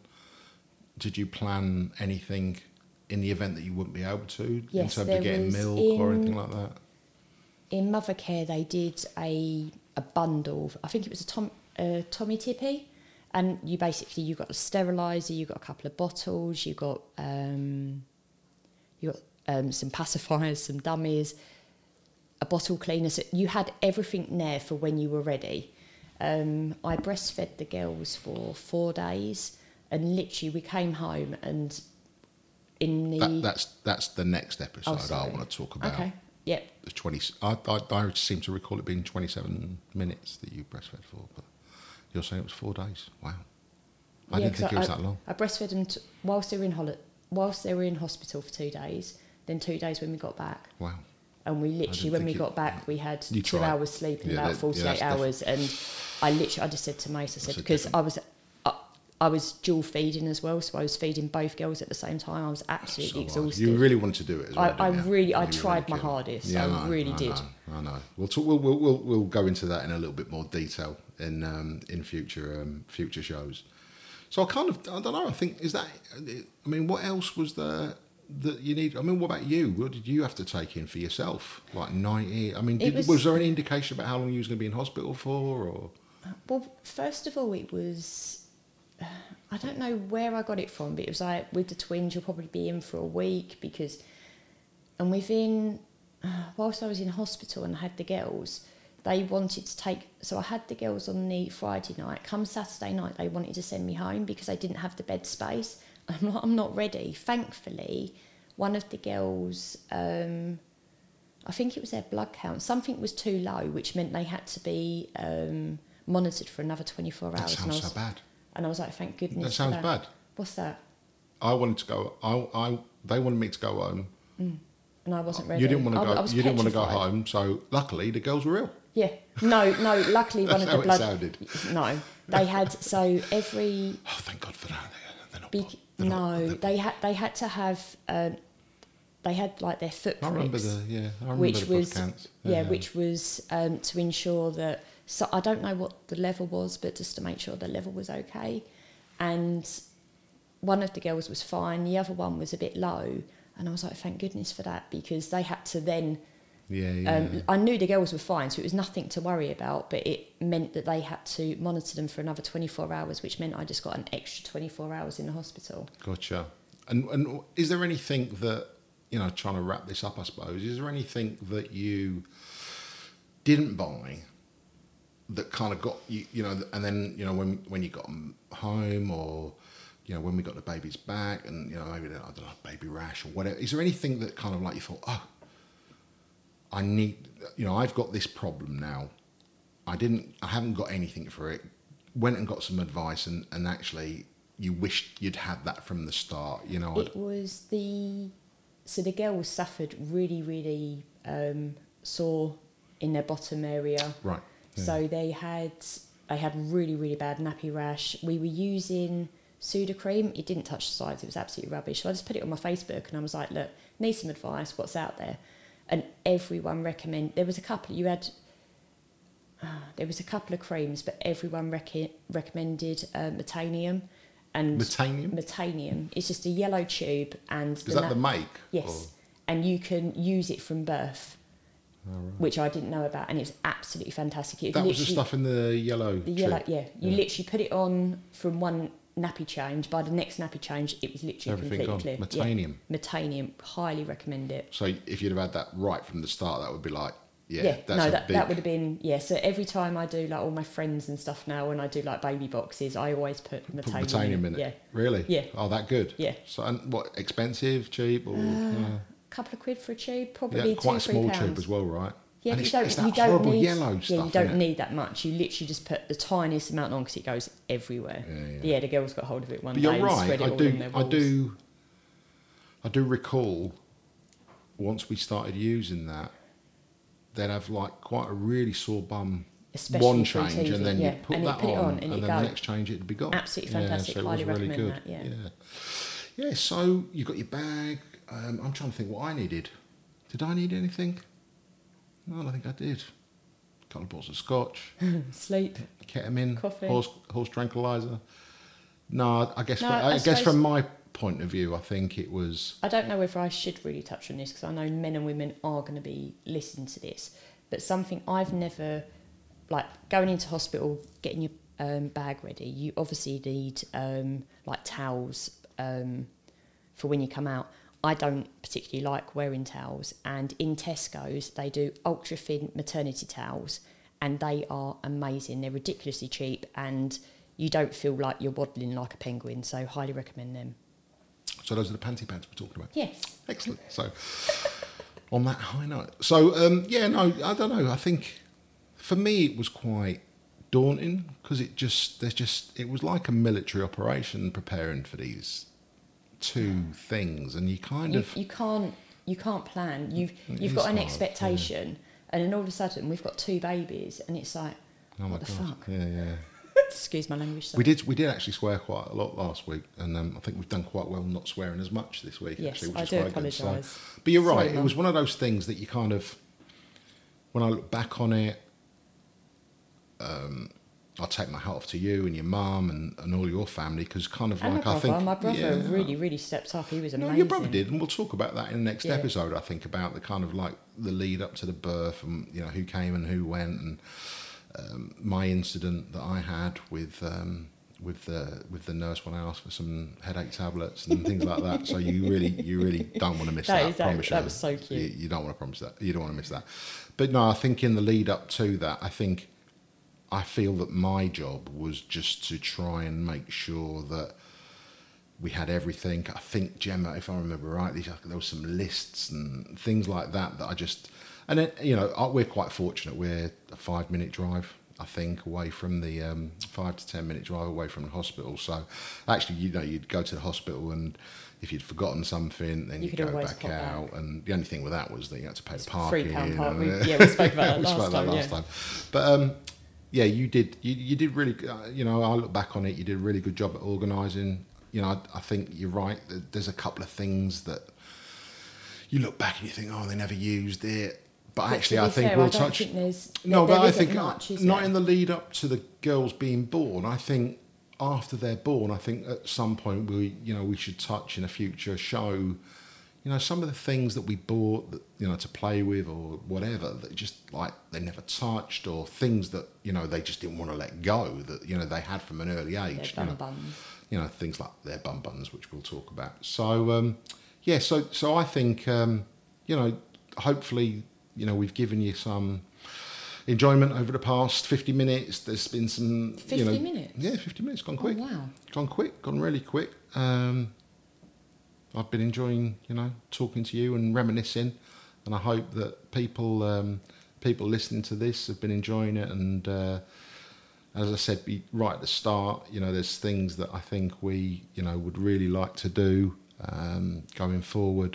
anything in the event that you wouldn't be able to, yes, in terms of getting milk or anything like that? In Mothercare, they did a bundle. I think it was a Tommy Tippy, and you got a steriliser, you got a couple of bottles, you got some pacifiers, some dummies, a bottle cleaner. So you had everything there for when you were ready. I breastfed the girls for 4 days, and literally we came home and in the that's the next episode I want to talk about. Okay. Yep. The 20. I seem to recall it being 27 minutes that you breastfed for, but you're saying it was 4 days. Wow. I didn't think it was that long. I breastfed them whilst they were in hospital for 2 days. Then 2 days when we got back. Wow. And we literally, when we got back, we had 2 hours sleep in about 48 hours. And I just said to Mace, because I was dual feeding as well, so I was feeding both girls at the same time. I was absolutely exhausted. You really wanted to do it as well. I tried my hardest. Yeah, I really did. I know. We'll go into that in a little bit more detail in future shows. So I don't know. I think what else was there that you need? I mean, what about you? What did you have to take in for yourself? Like 90? I mean, was there any indication about how long you was going to be in hospital for? Or well, first of all, it was. I don't know where I got it from, but it was like, with the twins, you'll probably be in for a week and whilst I was in hospital and I had the girls, they wanted to take, so I had the girls on the Friday night. Come Saturday night, they wanted to send me home because they didn't have the bed space. I'm not ready. Thankfully, one of the girls, I think it was their blood count, something was too low, which meant they had to be monitored for another 24 hours. That sounds so bad. And I was like, thank goodness. That sounds bad. What's that? I wanted to go. They wanted me to go home. And I wasn't ready. You didn't want to go. You didn't want to go home. So luckily, the girls were ill. Yeah. No. Luckily, one of the blood. Sounded. No, they had every. Oh, thank God for that. They're not. No, they had to have. They had like their foot I remember clips, I remember which the was boot camps. which was to ensure that. So I don't know what the level was, but just to make sure the level was okay. And one of the girls was fine, the other one was a bit low, and I was like, thank goodness for that, because they had to then. I knew the girls were fine, so it was nothing to worry about, but it meant that they had to monitor them for another 24 hours, which meant I just got an extra 24 hours in the hospital. Gotcha. And is there anything that, trying to wrap this up, I suppose, is there anything that you didn't buy that kind of got you, and then, when you got them home, or, when we got the babies back, and, maybe, I don't know, baby rash or whatever, is there anything that kind of like you thought, oh, I need, I've got this problem now. I haven't got anything for it. Went and got some advice, and actually you wished you'd had that from the start, It was so the girls suffered really, really sore in their bottom area. Right. Yeah. So they had really, really bad nappy rash. We were using Sudocrem. It didn't touch the sides. It was absolutely rubbish. So I just put it on my Facebook, and I was like, look, need some advice. What's out there? And everyone recommended. There was a couple of creams, but everyone recommended Metanium. And Metanium. It's just a yellow tube, and is that the make? Yes, or? And you can use it from birth, right. Which I didn't know about, and it's absolutely fantastic. That was the stuff in the yellow. The yellow, yeah. You literally put it on from one nappy change. By the next nappy change, it was literally everything completely gone. clear. Metanium. Yeah. Metanium, highly recommend it. So if you'd have had that right from the start, that would be like, that would have been, So every time I do like all my friends and stuff now, when I do like baby boxes, I always put Metanium in it. Yeah. Really? Yeah. Oh, that good? Yeah. So, and what, expensive, cheap, or? A couple of quid for a tube, probably quite a small £2-3. tube as well, right? Yeah, and you it's don't horrible need yellow stuff. Yeah, you don't need that much. You literally just put the tiniest amount on because it goes everywhere. Yeah, the girls got hold of it one day. But you're right. Spread it all on their walls. I do recall once we started using that, they'd have like quite a really sore bum. Especially one change, teething, and then you put that on, and then the next change it'd be gone. Absolutely fantastic. So highly recommend really that. Yeah. So you got your bag. I'm trying to think what I needed. Did I need anything? No, I think I did. A couple of bottles of scotch. Sleep. Ketamine. Coffee. Horse tranquilizer. No, I guess from my point of view, I think it was. I don't know whether I should really touch on this because I know men and women are going to be listening to this, but something I've never, like going into hospital, getting your bag ready. You obviously need like towels for when you come out. I don't particularly like wearing towels, and in Tesco's they do ultra thin maternity towels, and they are amazing. They're ridiculously cheap, and you don't feel like you're waddling like a penguin. So highly recommend them. So those are the panty pads we're talking about. Yes. Excellent. So on that high note, so I don't know. I think for me it was quite daunting because it was like a military operation preparing for these two things, and you can't plan. You've got an expectation, and then all of a sudden we've got two babies, and it's like, what the fuck? Yeah. Excuse my language. Sorry. We did actually swear quite a lot last week, and I think we've done quite well not swearing as much this week. Yes, actually, which I is do quite apologise. good. So, but you're right. Sorry, it was one of those things that you kind of, when I look back on it, I'll take my hat off to you and your mum and all your family because kind of and like my brother really stepped up. He was amazing. No, your brother did, and we'll talk about that in the next episode. I think about the kind of like the lead up to the birth and who came and who went, and my incident that I had with the nurse when I asked for some headache tablets and things like that. So you really don't want to miss that. I promise you. That was so cute. You don't want to promise that. You don't want to miss that. But no, I think in the lead up to that, I feel that my job was just to try and make sure that we had everything. I think, Gemma, if I remember right, there was some lists and things like that I just... And then, we're quite fortunate. We're a 5-minute drive, I think, away from the 5 to 10 minute drive away from the hospital. So actually, you'd go to the hospital, and if you'd forgotten something, then you'd go back out. And the only thing with that was that you had to pay the parking. £3 park. We spoke about that last time. But you did really. I look back on it. You did a really good job at organising. you know, I think you're right. There's a couple of things that you look back and you think, oh, they never used it. But actually, I think we'll touch. No, but I think not in the lead up to the girls being born. I think after they're born, I think at some point we should touch in a future show, you know, some of the things that we bought, that, you know, to play with or whatever, that just like they never touched, or things that, you know, they just didn't want to let go, that, you know, they had from an early age. Their bum buns. You know, things like their bum buns, which we'll talk about. So so I think you know, hopefully, you know, we've given you some enjoyment over the past 50 minutes. There's been some 50 minutes. Yeah, 50 minutes gone quick. Oh, wow. Gone really quick. I've been enjoying, you know, talking to you and reminiscing, and I hope that people listening to this have been enjoying it. And as I said right at the start, you know, there's things that I think we, you know, would really like to do going forward,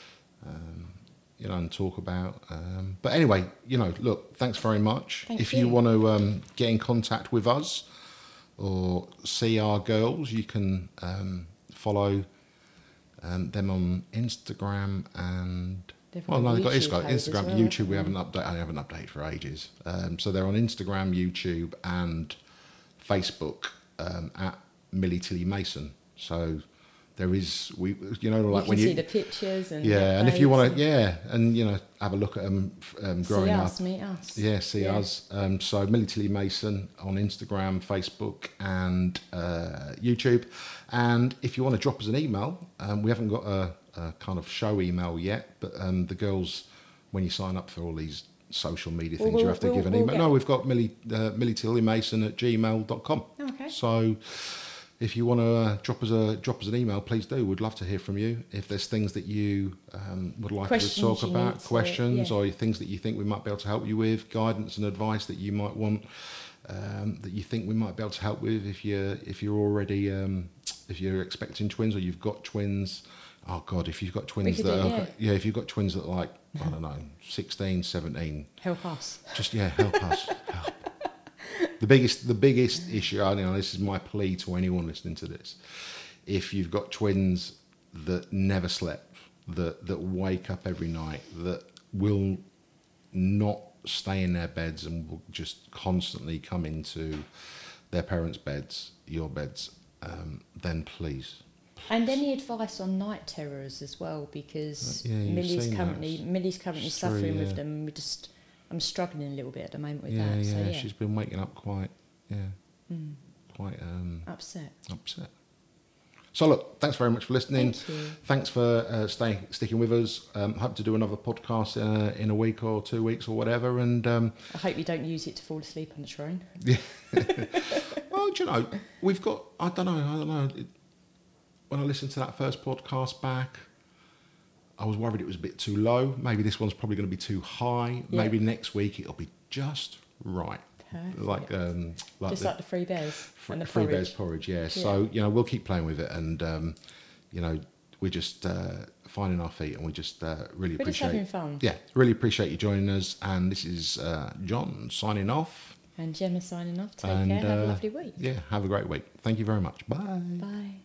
you know, and talk about. But anyway, you know, look, thanks very much. If you want to get in contact with us or see our girls, you can follow them on Instagram and they've got Instagram, well, YouTube. We haven't updated for ages. So they're on Instagram, YouTube, and Facebook at Millie Tilly Mason. So there is, you know, like when you see the pictures and and if you want to, and you know, have a look at them growing up. Meet us. Yeah, see us. So Millie Tilly Mason on Instagram, Facebook, and YouTube. And if you want to drop us an email, we haven't got a kind of show email yet, but the girls, when you sign up for all these social media things, you have to give an email. No, we've got Millie Tilly Mason at gmail.com. Okay. So if you want to drop us an email, please do. We'd love to hear from you. If there's things that you would like us to talk about, questions, or things that you think we might be able to help you with, guidance and advice that you might want, that you think we might be able to help with, if you're already if you're expecting twins or you've got twins. Oh God, if you've got twins if you've got twins that are like, I don't know, 16, 17. Help us. Just help us. Help. The biggest issue, I know, this is my plea to anyone listening to this. If you've got twins that never slept, that wake up every night, that will not stay in their beds and will just constantly come into their parents' beds, your beds, then please. And any advice on night terrors as well, because Millie's currently suffering with them. I'm struggling a little bit at the moment with that. So, she's been waking up quite upset. So look, thanks very much for listening. Thank you. Thanks for sticking with us. Hope to do another podcast in a week or 2 weeks or whatever. And I hope you don't use it to fall asleep on the train. Yeah. Well, do you know, we've got. I don't know. When I listened to that first podcast back, I was worried it was a bit too low. Maybe this one's probably going to be too high. Yeah. Maybe next week it'll be just right. Perfect. Like the Free Bears and the Free Bears porridge. Yeah. So you know, we'll keep playing with it, and you know, we're just finding our feet, and we just really appreciate. Just having fun. Yeah, really appreciate you joining us. And this is John signing off. And Gemma signing off. Take care. Have a lovely week. Yeah, have a great week. Thank you very much. Bye. Bye.